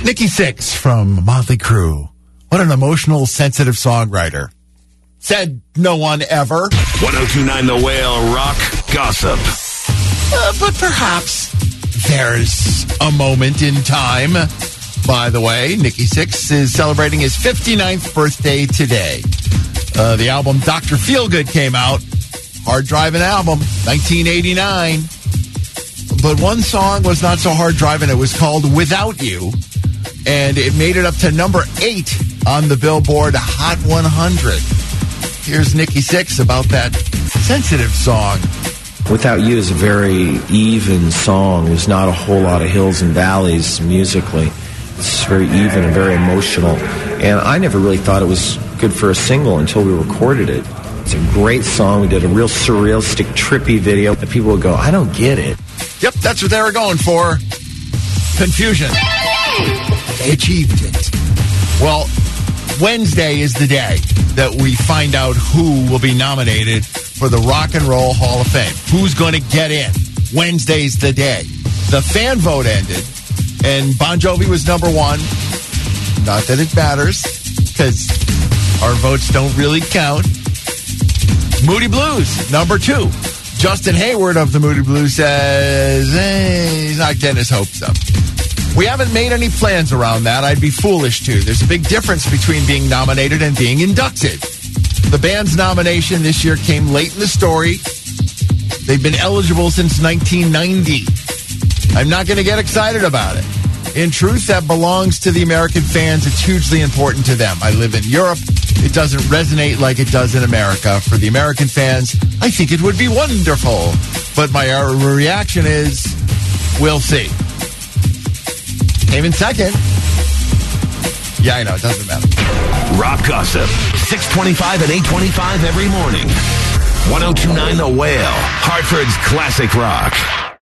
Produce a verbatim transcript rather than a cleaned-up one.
Nikki Sixx from Motley Crue. What an emotional, sensitive songwriter. Said no one ever. ten twenty-nine The Whale Rock Gossip. Uh, but perhaps there's a moment in time. By the way, Nikki Sixx is celebrating his fifty-ninth birthday today. Uh, the album Doctor Feelgood came out. Hard-driving album, nineteen eighty-nine. But one song was not so hard-driving. It was called Without You. And it made it up to number eight on the Billboard Hot one hundred. Here's Nikki Sixx about that sensitive song. Without You is a very even song. There's not a whole lot of hills and valleys musically. It's very even and very emotional. And I never really thought it was good for a single until we recorded it. It's a great song. We did a real surrealistic, trippy video. And people would go, I don't get it. Yep, that's what they were going for. Confusion. They achieved it. Well, Wednesday is the day that we find out who will be nominated for the Rock and Roll Hall of Fame. Who's going to get in? Wednesday's the day. The fan vote ended, and Bon Jovi was number one. Not that it matters, because our votes don't really count. Moody Blues, number two. Justin Hayward of the Moody Blues says, hey, he's not getting his hopes up. We haven't made any plans around that. I'd be foolish to. There's a big difference between being nominated and being inducted. The band's nomination this year came late in the story. They've been eligible since nineteen ninety. I'm not going to get excited about it. In truth, that belongs to the American fans. It's hugely important to them. I live in Europe. It doesn't resonate like it does in America. For the American fans, I think it would be wonderful. But my reaction is, we'll see. Came in second. Yeah, I know. It doesn't matter. Rock Gossip. six twenty-five and eight twenty-five every morning. ten twenty-nine The Whale. Hartford's classic rock.